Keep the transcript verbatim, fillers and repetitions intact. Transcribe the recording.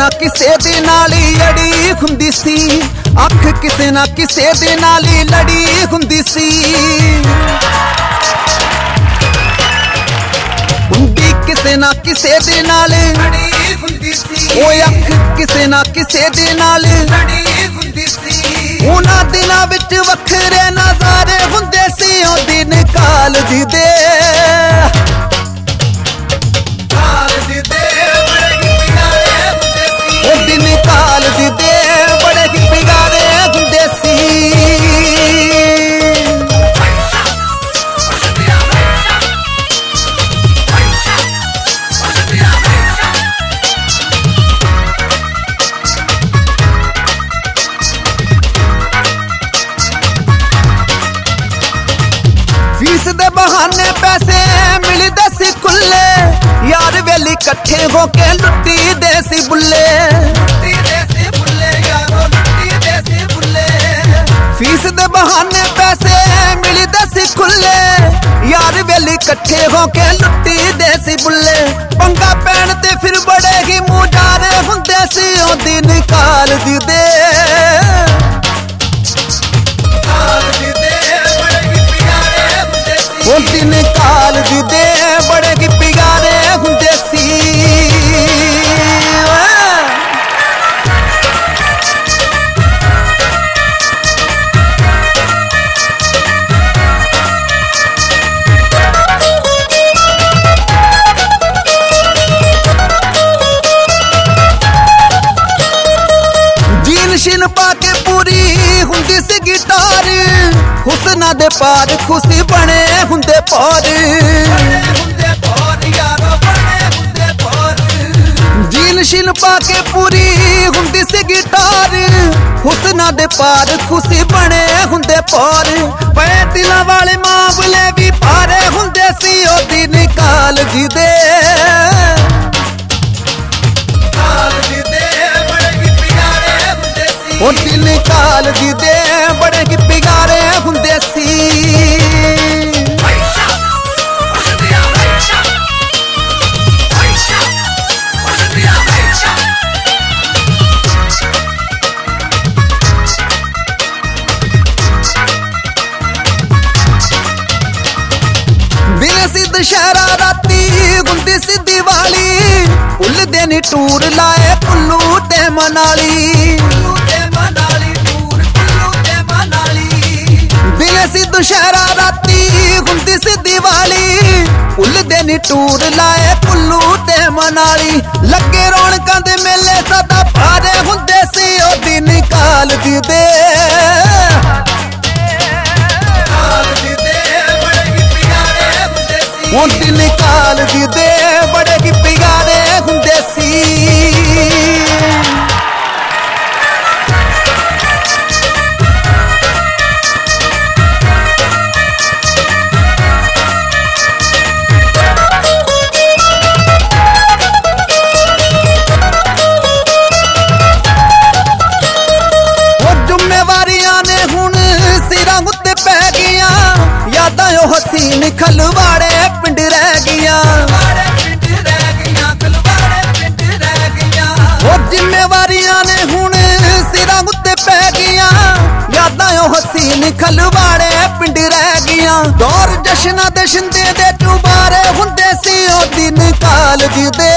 ਨਾ ਕਿਸੇ ਦੇ ਨਾਲ ਹੀ ਅੜੀ ਹੁੰਦੀ ਸੀ, ਅੱਖ ਕਿਸੇ ਨਾ ਕਿਸੇ ਦੇ ਨਾਲ ਹੀ ਲੜੀ ਹੁੰਦੀ ਸੀ। ਹੁੰਦੀ ਕਿਸੇ ਨਾ ਕਿਸੇ ਦੇ ਨਾਲ ਲੜੀ ਹੁੰਦੀ ਸੀ, ਓਏ ਅੱਖ ਕਿਸੇ ਨਾ ਕਿਸੇ ਦੇ ਨਾਲ ਲੜੀ ਹੁੰਦੀ ਸੀ। ਉਹਨਾਂ ਦਿਨਾਂ ਵਿੱਚ ਵੱਖਰੇ ਨਜ਼ਾਰੇ ਹੁੰਦੇ ਸੀ, ਉਹ ਦਿਨ ਕਾਲਜ ਦੇ ਕਾਲਜ ਦੇ ਬੜੇ ਹੀ ਪਿਆਰੇ ਹੁੰਦੇ ਸੀ। ਫੀਸ ਦੇ ਬਹਾਨੇ ਪੈਸੇ ਮਿਲਦੇ ਸੀ ਖੁੱਲੇ, ਯਾਰ ਵੇਲੀ ਇਕੱਠੇ ਹੋ ਕੇ ਲੁੱਟੀ ਦੇ ਸੀ ਬੁੱਲੇ। ਫੀਸ ਦੇ ਬਹਾਨੇ ਪੈਸੇ ਮਿਲਦੇ ਸੀ ਖੁੱਲੇ, ਯਾਰ ਵੇਲੀ ਇਕੱਠੇ ਹੋ ਕੇ ਲੁੱਟੀ ਦੇ ਸੀ ਬੁੱਲੇ। ਪੰਗਾ ਪੈਣ ਤੇ ਫਿਰ ਬੜੇ ਹੀ ਮੁਜਾਰੇ ਹੁੰਦੇ ਸੀ, ਉਹ ਦਿਨ ਕਾਲਜ ਦੇ ਉਹ ਦਿਨ ਕਾਲਜ ਦੇ ਬੜੇ ਹੀ ਪਿਆਰੇ ਹੁੰਦੇ ਸੀ। ਸ਼ਿਨ ਪਾ ਕੇ ਪੂਰੀ ਹੁੰਦੀ ਸੀ ਗਿਟਾਰ, ਹੁਸਨਾ ਦੇ ਪਾਰ ਖੁਸ਼ੀ ਬਣੇ ਹੁੰਦੇ ਪਾਰ। ਜੀਨ ਸ਼ਿਨ ਪਾ ਕੇ ਪੂਰੀ ਹੁੰਦੀ ਸੀ ਗਿਟਾਰ, ਹੁਸਨਾ ਦੇ ਪਾਰ ਖੁਸ਼ੀ ਬਣੇ ਹੁੰਦੇ ਪਾਰ। ਪਏ ਦਿਲਾਂ ਵਾਲੇ ਮਾਮਲੇ ਵੀ ਭਾਰੇ ਹੁੰਦੇ ਸੀ, ਉਹ ਦਿਨ ਕਾਲਜ ਦੇ ਉਹ ਦਿਨ ਕਾਲਜ ਦੇ ਬੜੇ ਹੀ ਪਿਆਰੇ ਹੁੰਦੇ ਸੀ। ਦਿਨ ਸੀ ਦੁਸ਼ਹਿਰਾ ਰਾਤੀ ਹੁੰਦੀ ਸੀ ਦੀਵਾਲੀ, ਭੁੱਲਦੇ ਨੀ ਟੂਰ ਲਾਏ ਕੁੱਲੂ ਤੇ ਮਨਾਲੀ। ਦਿਨ ਸੀ ਦੁਸ਼ਹਿਰਾ ਰਾਤੀ ਹੁੰਦੀ ਸੀ ਦੀਵਾਲੀ, ਭੁੱਲਦੇ ਨੀ ਟੂਰ ਲਾਏ ਕੁੱਲੂ ਤੇ ਮਨਾਲੀ। ਲੱਗੇ ਰੌਣਕਾਂ ਦੇ ਮੇਲੇ ਸਦਾ ਭਾਰੇ ਹੁੰਦੇ ਸੀ, ਉਹ ਦਿਨ ਕਾਲਜ ਦੇ ਉਹ ਦਿਨ ਕਾਲਜ ਦੇ ਬੜੇ ਹੀ ਪਿਆਰੇ ਹੁੰਦੇ ਸੀ। ਉਹ ਹਸੀਨ ਖਲਵਾੜੇ ਪਿੰਡ ਰਹਿ ਗਈਆਂ, ਉਹ ਜ਼ਿੰਮੇਵਾਰੀਆਂ ਨੇ ਹੁਣ ਸਿਰਾਂ ਉੱਤੇ ਪੈ ਗਈਆਂ। ਯਾਦਾਂ ਉਹ ਹਸੀਨ ਖਲਵਾੜੇ ਪਿੰਡ ਰਹਿ ਗਈਆਂ। ਦੌਰ ਜਸ਼ਨਾਂ ਦੇ ਸ਼ਿੰਦੇ ਦੇ ਚੁਬਾਰੇ ਹੁੰਦੇ ਸੀ, ਉਹ ਦਿਨ ਕਾਲਜ ਦੇ